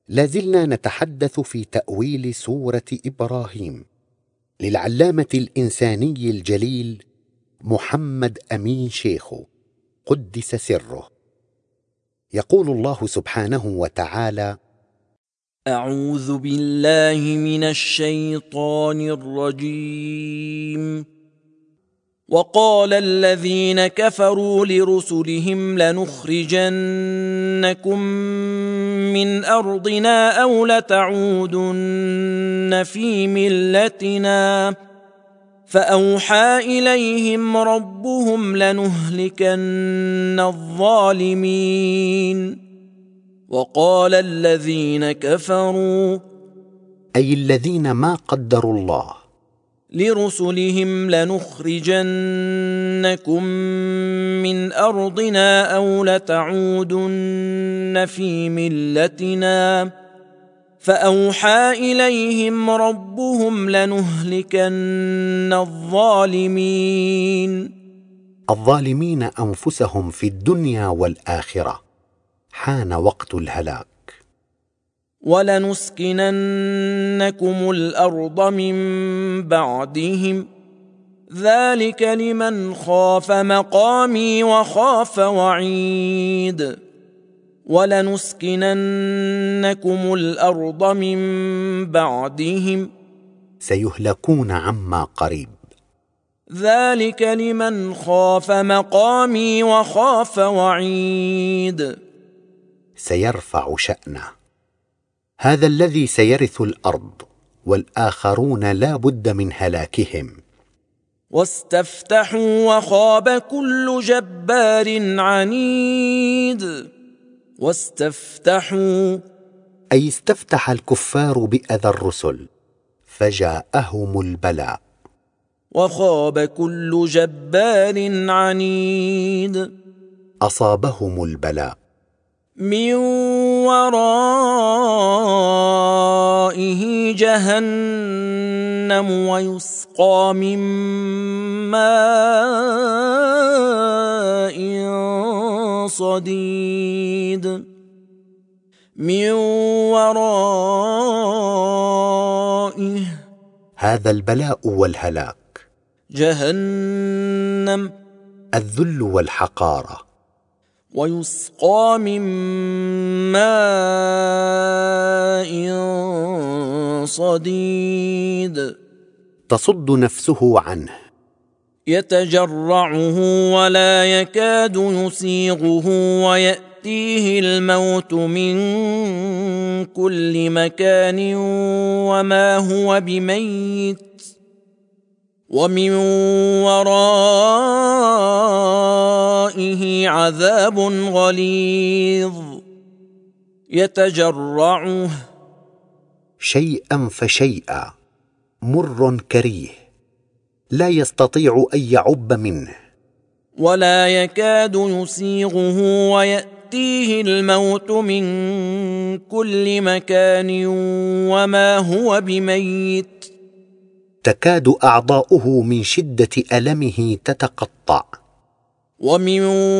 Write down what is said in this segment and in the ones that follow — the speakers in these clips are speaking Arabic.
لازلنا نتحدث في تأويل سورة إبراهيم للعلامة الإنساني الجليل محمد أمين شيخو قدس سره. يقول الله سبحانه وتعالى: أعوذ بالله من الشيطان الرجيم. وقال الذين كفروا لرسلهم لنخرجنكم من أرضنا أو لتعودن في ملتنا فأوحى إليهم ربهم لنهلكن الظالمين. وقال الذين كفروا أي الذين ما قدروا الله لرسلهم لنخرجنكم من أرضنا أو لتعودن في ملتنا فأوحى إليهم ربهم لنهلكن الظالمين أنفسهم في الدنيا والآخرة. حان وقت الهلاك. ولنسكننكم الأرض من بعدهم ذلك لمن خاف مقامي وخاف وعيد. ولنسكننكم الأرض من بعدهم سيهلكون عما قريب. ذلك لمن خاف مقامي وخاف وعيد. سيرفع شأنه. هذا الذي سيرث الأرض، والآخرون لا بد من هلاكهم. واستفتحوا وخاب كل جبار عنيد. واستفتحوا أي استفتح الكفار بأذى الرسل فجاءهم البلاء. وخاب كل جبار عنيد أصابهم البلاء. من ورائه جهنم ويسقى من ماء صديد. من ورائه هذا البلاء والهلاك. جهنم الذل والحقارة. ويسقى من ماء صديد تصد نفسه عنه. يتجرعه ولا يكاد يسيغه ويأتيه الموت من كل مكان وما هو بميت ومن ورائه عذاب غليظ. يتجرعه شيئا فشيئا، مر كريه، لا يستطيع أن يعب منه. ولا يكاد يسيغه ويأتيه الموت من كل مكان وما هو بميت. تكاد أعضاؤه من شدة ألمه تتقطع. ومن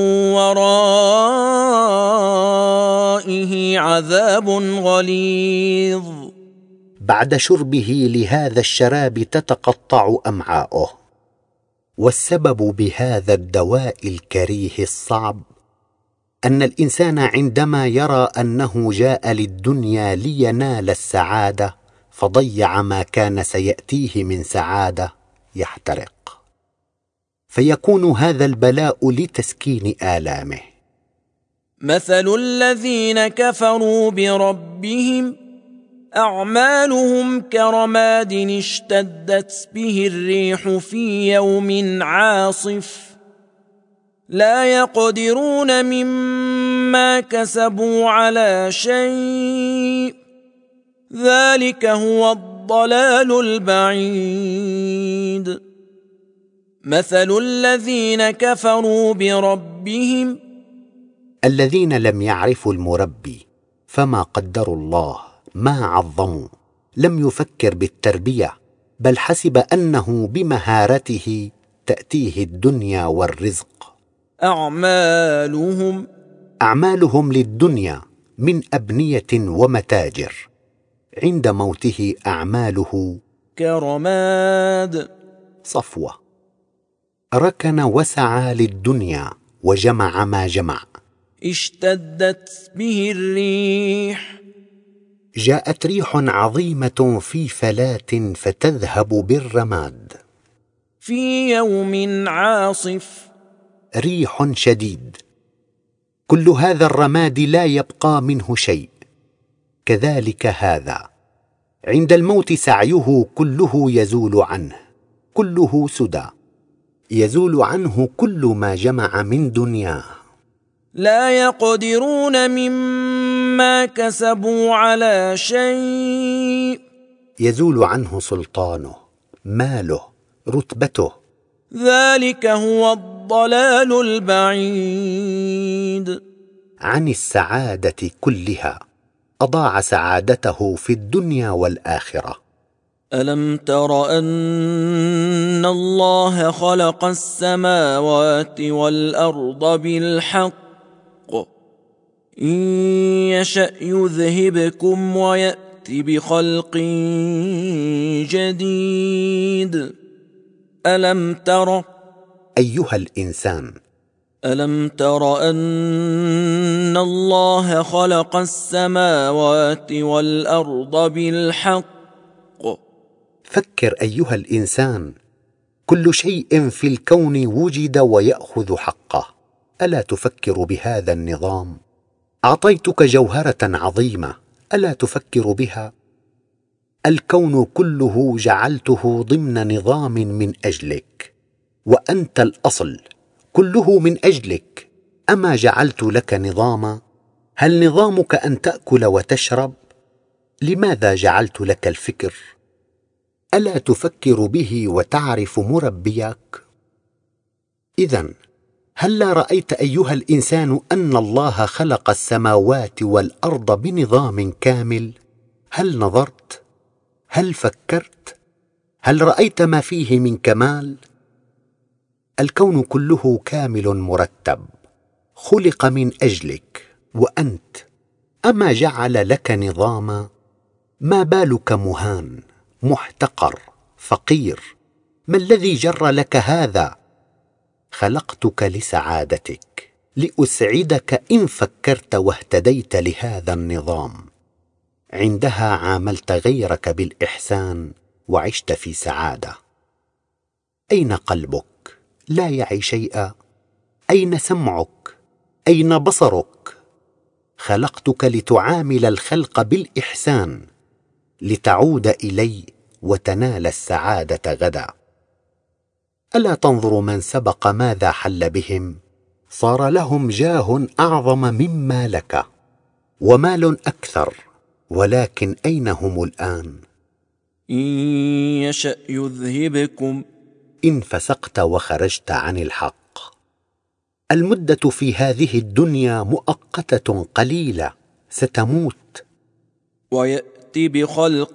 ورائه عذاب غليظ. بعد شربه لهذا الشراب تتقطع أمعاؤه. والسبب بهذا الدواء الكريه الصعب أن الإنسان عندما يرى أنه جاء للدنيا لينال السعادة فضيع ما كان سيأتيه من سعادة يحترق، فيكون هذا البلاء لتسكين آلامه. مثل الذين كفروا بربهم أعمالهم كرماد اشتدت به الريح في يوم عاصف لا يقدرون مما كسبوا على شيء ذلك هو الضلال البعيد. مثل الذين كفروا بربهم الذين لم يعرفوا المربي فما قدروا الله، ما عظموا، لم يفكر بالتربية، بل حسب أنه بمهارته تأتيه الدنيا والرزق. أعمالهم للدنيا من أبنية ومتاجر، عند موته أعماله كرماد صفوة. ركن وسعى للدنيا وجمع ما جمع. اشتدت به الريح جاءت ريح عظيمة في فلاة فتذهب بالرماد. في يوم عاصف ريح شديد، كل هذا الرماد لا يبقى منه شيء. كذلك هذا عند الموت سعيه كله يزول عنه، كله سدى، يزول عنه كل ما جمع من دنياه. لا يقدرون مما كسبوا على شيء. يزول عنه سلطانه، ماله، رتبته. ذلك هو الضلال البعيد. عن السعادة كلها، أضاع سعادته في الدنيا والآخرة. ألم تر أن الله خلق السماوات والأرض بالحق إن يشأ يذهبكم ويأت بخلق جديد. ألم تر أيها الإنسان، ألم تر أن الله خلق السماوات والأرض بالحق. فكر أيها الإنسان، كل شيء في الكون وجد ويأخذ حقه. ألا تفكر بهذا النظام؟ أعطيتك جوهرة عظيمة، ألا تفكر بها؟ الكون كله جعلته ضمن نظام من أجلك، وأنت الأصل، كله من أجلك. أما جعلت لك نظاما؟ هل نظامك أن تأكل وتشرب؟ لماذا جعلت لك الفكر؟ ألا تفكر به وتعرف مربيك؟ إذن هلا رأيت أيها الإنسان أن الله خلق السماوات والأرض بنظام كامل؟ هل نظرت؟ هل فكرت؟ هل رأيت ما فيه من كمال؟ الكون كله كامل مرتب، خلق من أجلك وأنت. أما جعل لك نظاما؟ ما بالك مهان، محتقر، فقير؟ ما الذي جر لك هذا؟ خلقتك لسعادتك، لأسعدك إن فكرت واهتديت لهذا النظام. عندها عاملت غيرك بالإحسان وعشت في سعادة. أين قلبك؟ لا يعي شيئا. أين سمعك؟ أين بصرك؟ خلقتك لتعامل الخلق بالإحسان، لتعود إلي وتنال السعادة غدا. ألا تنظر من سبق ماذا حل بهم؟ صار لهم جاه أعظم مما لك، ومال أكثر، ولكن أين هم الآن؟ إن يشأ يذهبكم. إن فسقت وخرجت عن الحق. المدة في هذه الدنيا مؤقتة قليلة، ستموت. ويأتي بخلق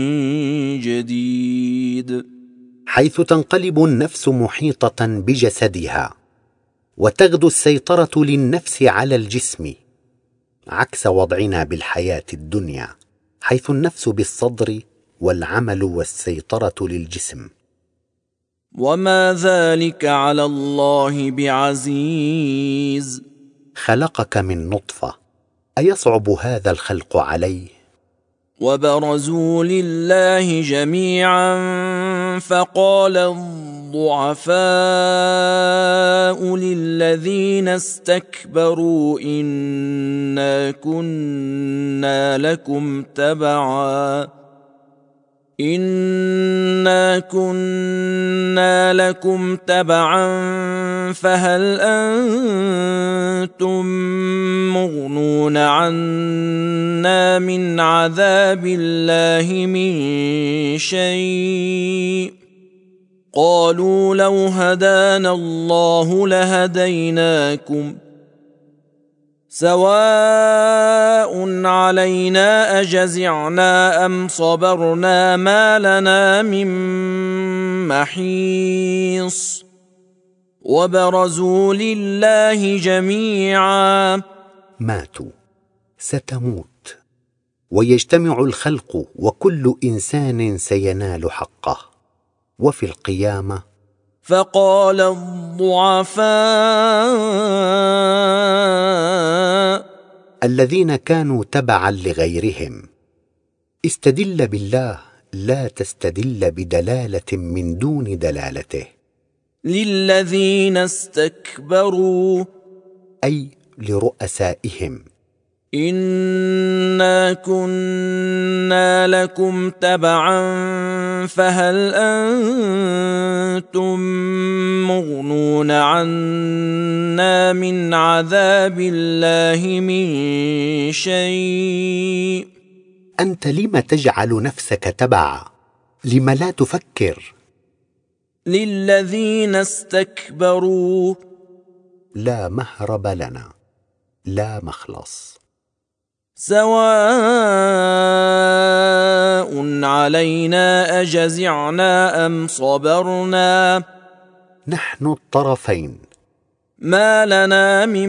جديد. حيث تنقلب النفس محيطة بجسدها، وتغدو السيطرة للنفس على الجسم، عكس وضعنا بالحياة الدنيا، حيث النفس بالصدر والعمل والسيطرة للجسم. وما ذلك على الله بعزيز. خلقك من نطفة، أيصعب هذا الخلق عليه؟ وبرزوا لله جميعا فقال الضعفاء للذين استكبروا إنا كنا لكم تبعا فهل أنتم مغنون عنا من عذاب الله من شيء؟ قالوا لو هدانا الله لهديناكم سواء علينا أجزعنا أم صبرنا ما لنا من محيص. وبرزوا لله جميعا. ماتوا، ستموت، ويجتمع الخلق وكل إنسان سينال حقه. وفي القيامة فقال الضعفاء الذين كانوا تبعا لغيرهم: استدل بالله، لا تستدل بدلالة من دون دلالته. للذين استكبروا أي لرؤسائهم: إنا كنا لكم تبعا فهل أنتم مغنون عنا من عذاب الله من شيء؟ أنت لم تجعل نفسك تبعا؟ لم لا تفكر؟ للذين استكبروا لا مهرب لنا، لا مخلص. سواء علينا أجزعنا أم صبرنا نحن الطرفين، ما لنا من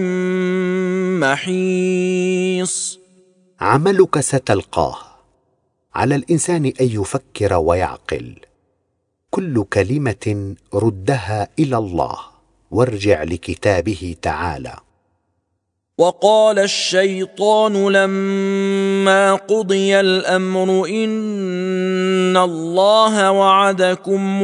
محيص. عملك ستلقاه. على الإنسان أن يفكر ويعقل. كل كلمة ردها إلى الله وارجع لكتابه تعالى. وقال الشيطان لما قضي الأمر إن الله وعدكم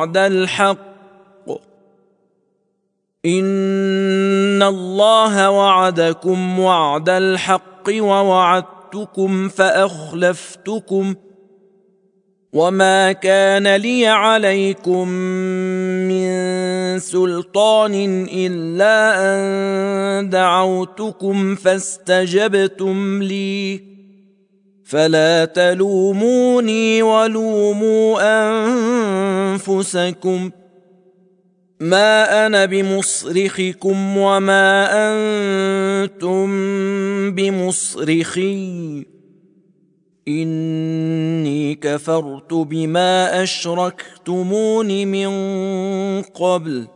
وعد الحق ووعدتكم فأخلفتكم وما كان لي عليكم من سلطان إلا أن دعوتكم فاستجبتم لي فلا تلوموني ولوموا أنفسكم ما أنا بمصرخكم وما أنتم بمصرخي إني كفرت بما أشركتمون من قبل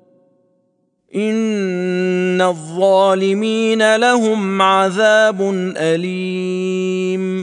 إن الظالمين لهم عذاب أليم.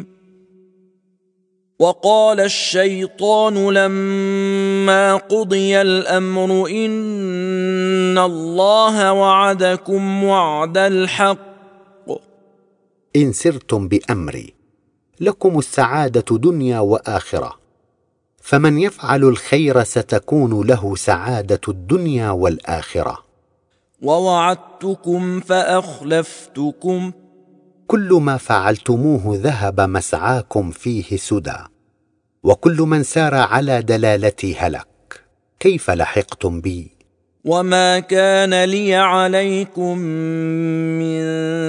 وقال الشيطان لما قضي الأمر إن الله وعدكم وعد الحق إن سرتم بأمري لكم السعادة دنيا وآخرة، فمن يفعل الخير ستكون له سعادة الدنيا والآخرة. ووعدتكم فأخلفتكم كل ما فعلتموه ذهب مسعاكم فيه سدى، وكل من سار على دلالتي هلك. كيف لحقتم بي؟ وما كان لي عليكم من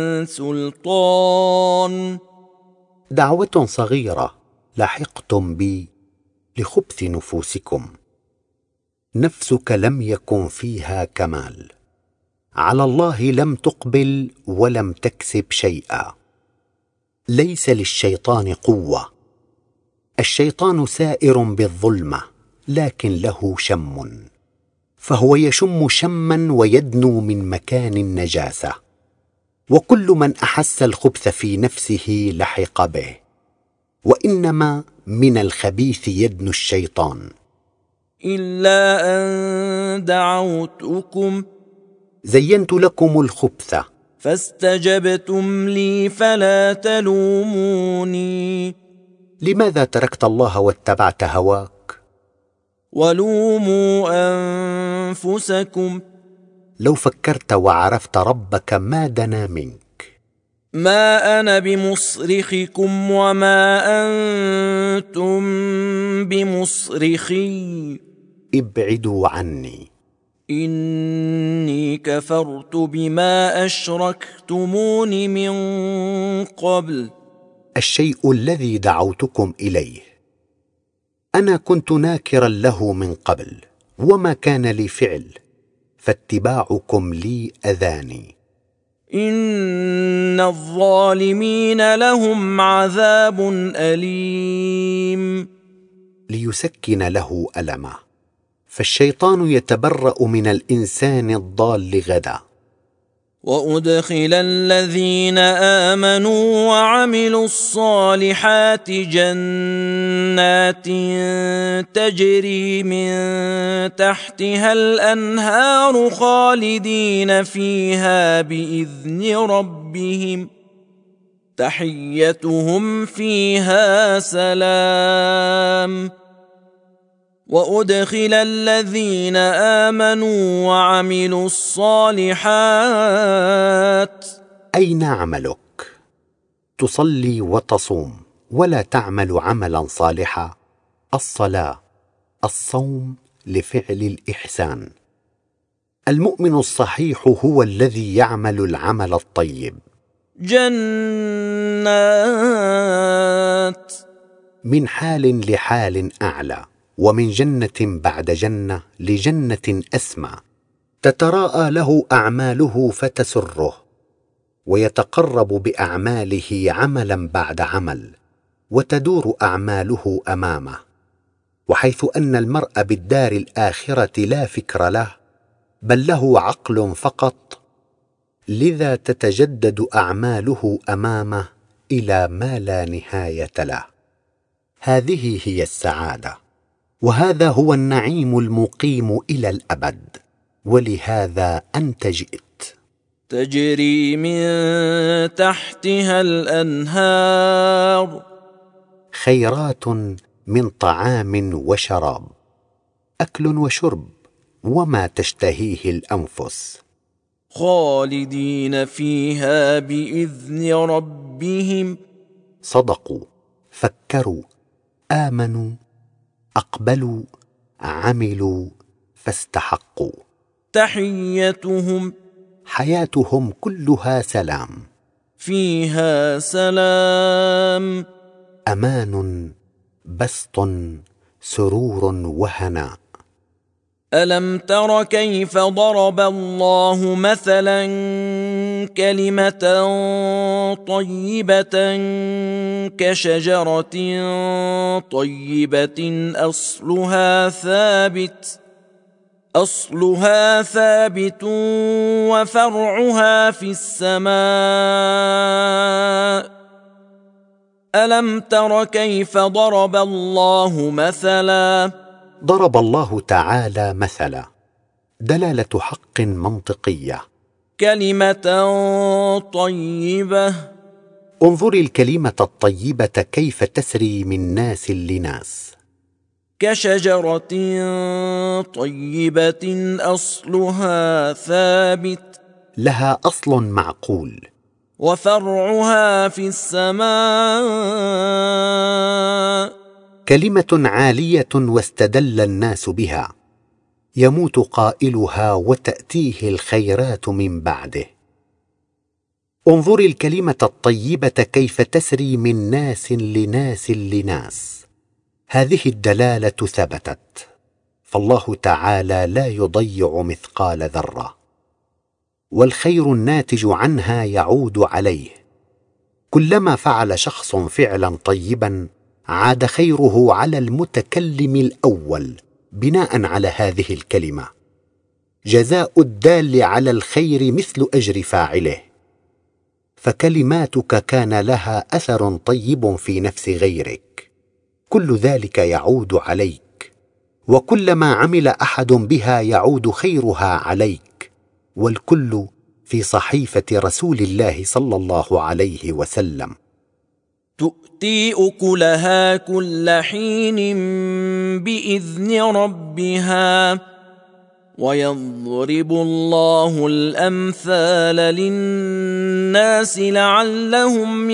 سلطان. دعوة صغيرة لحقتم بي لخبث نفوسكم. نفسك لم يكن فيها كمال، على الله لم تقبل ولم تكسب شيئا. ليس للشيطان قوة. الشيطان سائر بالظلمة لكن له شم، فهو يشم شما ويدنو من مكان النجاسة. وكل من أحس الخبث في نفسه لحق به، وإنما من الخبيث يدنو الشيطان. إلا أن دعوتكم زينت لكم الخبث فاستجبتم لي فلا تلوموني. لماذا تركت الله واتبعت هواك؟ ولوموا أنفسكم. لو فكرت وعرفت ربك ما دنا منك. ما أنا بمصرخكم وما أنتم بمصرخي ابعدوا عني. إني كفرت بما أشركتمون من قبل. الشيء الذي دعوتكم إليه أنا كنت ناكرا له من قبل، وما كان لي فعل، فاتباعكم لي أذاني. إن الظالمين لهم عذاب أليم. ليسكن له ألمه، فالشيطان يتبرأ من الإنسان الضال غدا. وأدخل الذين آمنوا وعملوا الصالحات جنات تجري من تحتها الأنهار خالدين فيها بإذن ربهم تحيتهم فيها سلام. وأدخل الذين آمنوا وعملوا الصالحات. أين عملك؟ تصلي وتصوم ولا تعمل عملا صالحا. الصلاة، الصوم لفعل الإحسان. المؤمن الصحيح هو الذي يعمل العمل الطيب. جنات، من حال لحال أعلى، ومن جنة بعد جنة لجنة أسمى، تتراءى له أعماله فتسره، ويتقرب بأعماله عملا بعد عمل، وتدور أعماله أمامه. وحيث أن المرء بالدار الآخرة لا فكر له، بل له عقل فقط، لذا تتجدد أعماله أمامه إلى ما لا نهاية له. هذه هي السعادة، وهذا هو النعيم المقيم إلى الأبد، ولهذا أنت جئت. تجري من تحتها الأنهار. خيرات من طعام وشراب، أكل وشرب وما تشتهيه الأنفس. خالدين فيها بإذن ربهم. صدقوا، فكروا، آمنوا، أقبلوا، عملوا، فاستحقوا. تحيتهم، حياتهم كلها سلام. فيها سلام. أمان، بسط، سرور وهناء. ألم تر كيف ضرب الله مثلا كلمة طيبة كشجرة طيبة أصلها ثابت وفرعها في السماء. ألم تر كيف ضرب الله مثلا. ضرب الله تعالى مثلا، دلالة حق منطقية. كلمة طيبة. انظر الكلمة الطيبة كيف تسري من ناس لناس. كشجرة طيبة أصلها ثابت، لها أصل معقول، وفرعها في السماء. كلمة عالية واستدل الناس بها، يموت قائلها وتأتيه الخيرات من بعده. انظر الكلمة الطيبة كيف تسري من ناس لناس لناس. هذه الدلالة ثبتت، فالله تعالى لا يضيع مثقال ذرة، والخير الناتج عنها يعود عليه. كلما فعل شخص فعلا طيبا عاد خيره على المتكلم الأول بناء على هذه الكلمة. جزاء الدال على الخير مثل أجر فاعله. فكلماتك كان لها أثر طيب في نفس غيرك، كل ذلك يعود عليك، وكلما عمل أحد بها يعود خيرها عليك، والكل في صحيفة رسول الله صلى الله عليه وسلم. تؤتي أكلها كل حين بإذن ربها، ويضرب الله الأمثال للناس لعلهم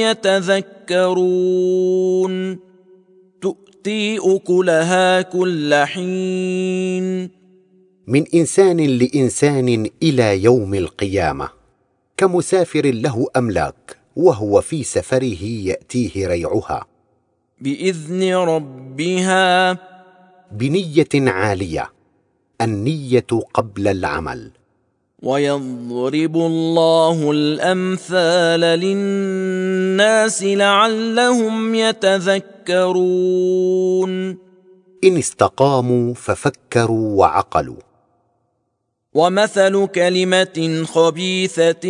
يتذكرون. تؤتي أكلها كل حين، من إنسان لإنسان إلى يوم القيامة، كمسافر له أملاك وهو في سفره يأتيه ريعها بإذن ربها، بنية عالية، النية قبل العمل. ويضرب الله الأمثال للناس لعلهم يتذكرون. إن استقاموا ففكروا وعقلوا. ومثل كلمة خبيثة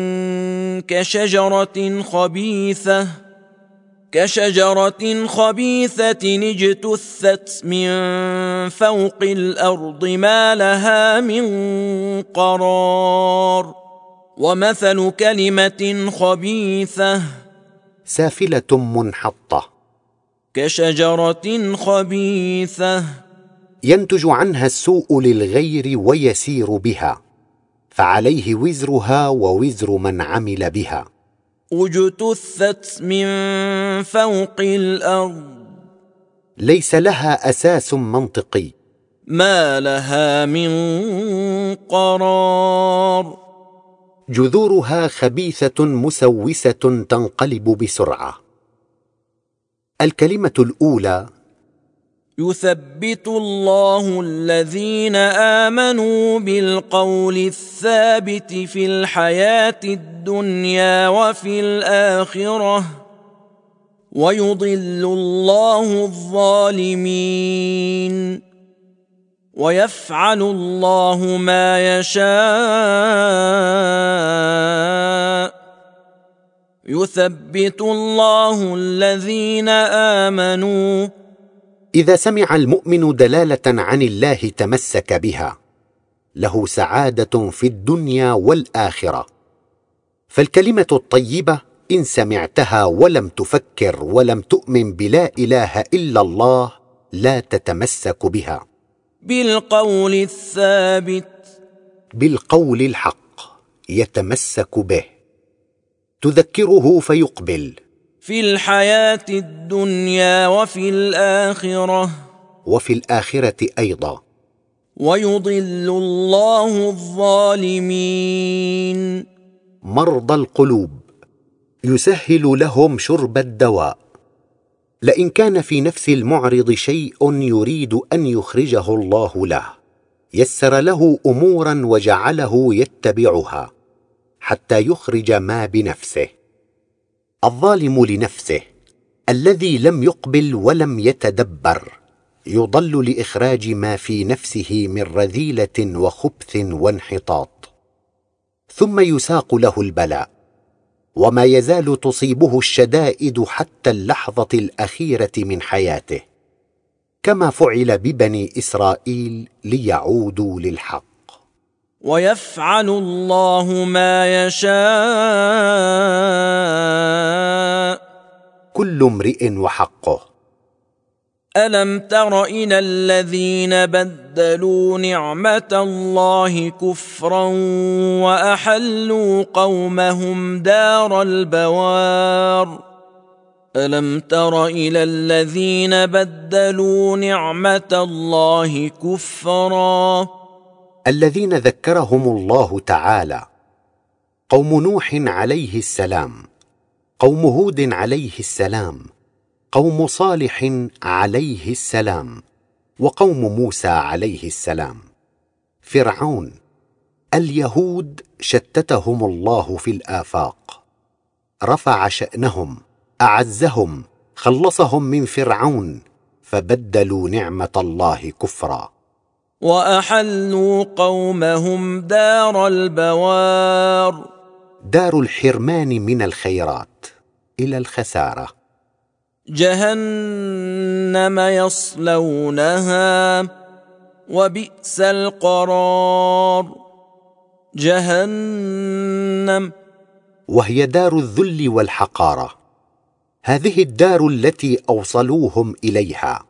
كشجرة خبيثة اجتثت من فوق الأرض ما لها من قرار. ومثل كلمة خبيثة سافلة منحطة كشجرة خبيثة ينتج عنها السوء للغير ويسير بها، فعليه وزرها ووزر من عمل بها. اجتثت من فوق الأرض ليس لها أساس منطقي، ما لها من قرار. جذورها خبيثة مسوسة تنقلب بسرعة. الكلمة الأولى: يثبت الله الذين آمنوا بالقول الثابت في الحياة الدنيا وفي الآخرة، ويضل الله الظالمين، ويفعل الله ما يشاء. يثبت الله الذين آمنوا. إذا سمع المؤمن دلالة عن الله تمسك بها، له سعادة في الدنيا والآخرة. فالكلمة الطيبة إن سمعتها ولم تفكر ولم تؤمن بلا إله إلا الله لا تتمسك بها. بالقول الثابت، بالقول الحق يتمسك به، تذكره فيقبل في الحياة الدنيا وفي الآخرة، وفي الآخرة أيضا. ويضل الله الظالمين. مرضى القلوب يسهل لهم شرب الدواء. لئن كان في نفس المعرض شيء يريد أن يخرجه الله له، يسر له أمورا وجعله يتبعها حتى يخرج ما بنفسه. الظالم لنفسه الذي لم يقبل ولم يتدبر يضل لإخراج ما في نفسه من رذيلة وخبث وانحطاط، ثم يساق له البلاء، وما يزال تصيبه الشدائد حتى اللحظة الأخيرة من حياته، كما فعل ببني إسرائيل ليعودوا للحق. ويفعل الله ما يشاء. كل امرئ وحقه. ألم تر إلى الذين بدلوا نعمة الله كفرا وأحلوا قومهم دار البوار. ألم تر إلى الذين بدلوا نعمة الله كفرا. الذين ذكرهم الله تعالى: قوم نوح عليه السلام، قوم هود عليه السلام، قوم صالح عليه السلام، وقوم موسى عليه السلام، فرعون. اليهود شتتهم الله في الآفاق، رفع شأنهم، أعزهم، خلصهم من فرعون، فبدلوا نعمة الله كفرا. وأحلوا قومهم دار البوار. دار الحرمان من الخيرات إلى الخسارة. جهنم يصلونها وبئس القرار. جهنم، وهي دار الذل والحقارة. هذه الدار التي أوصلوهم إليها.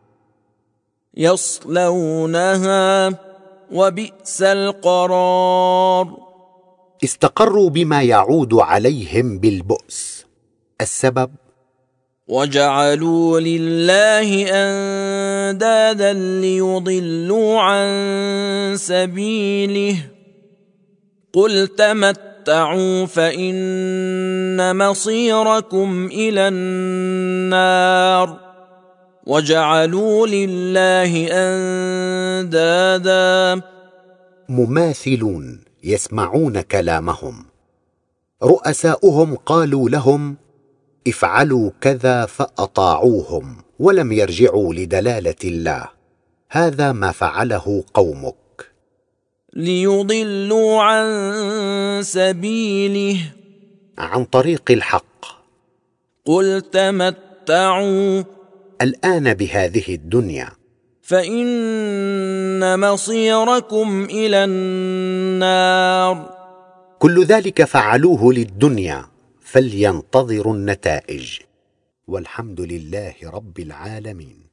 يصلونها وبئس القرار. استقروا بما يعود عليهم بالبؤس. السبب: وجعلوا لله أندادا ليضلوا عن سبيله. قل تمتعوا فإن مصيركم إلى النار. وجعلوا لله أندادا. مماثلون يسمعون كلامهم. رؤساؤهم قالوا لهم: افعلوا كذا، فأطاعوهم ولم يرجعوا لدلالة الله. هذا ما فعله قومك. ليضلوا عن سبيله عن طريق الحق. قل تمتعوا الآن بهذه الدنيا، فإن مصيركم إلى النار. كل ذلك فعلوه للدنيا، فلينتظروا النتائج. والحمد لله رب العالمين.